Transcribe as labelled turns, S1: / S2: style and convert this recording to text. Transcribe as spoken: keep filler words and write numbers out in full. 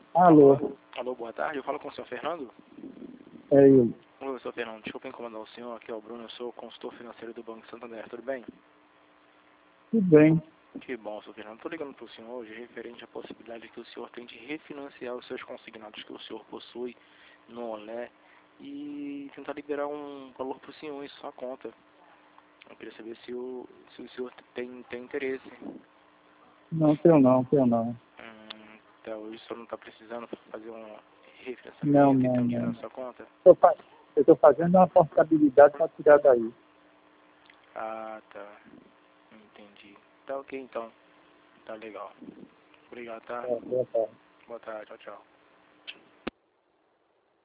S1: Alô,
S2: Alô, alô, boa tarde, eu falo com o senhor Fernando?
S1: é eu.
S2: Oi, senhor Fernando, desculpa incomodar o senhor, aqui é o Bruno, eu sou consultor financeiro do Banco Santander, tudo bem?
S1: Tudo bem.
S2: Que bom, senhor Fernando, estou ligando para o senhor hoje referente à possibilidade que o senhor tem de refinanciar os seus consignados que o senhor possui no Olé e tentar liberar um valor para o senhor em sua conta. Eu queria saber se o, se o senhor tem, tem interesse.
S1: Não, tenho não, tenho não.
S2: Hum, então, o senhor não está precisando fazer um
S1: Não,
S2: refinanciamento e ter
S1: não,
S2: um dinheiro
S1: não.
S2: na sua conta?
S1: Tô fa- Eu estou fazendo uma portabilidade para tirar daí.
S2: Ah, tá. Entendi. Tá ok então. Tá legal. Obrigado, tá?
S1: É, boa tarde.
S2: Boa tarde, tchau, tchau.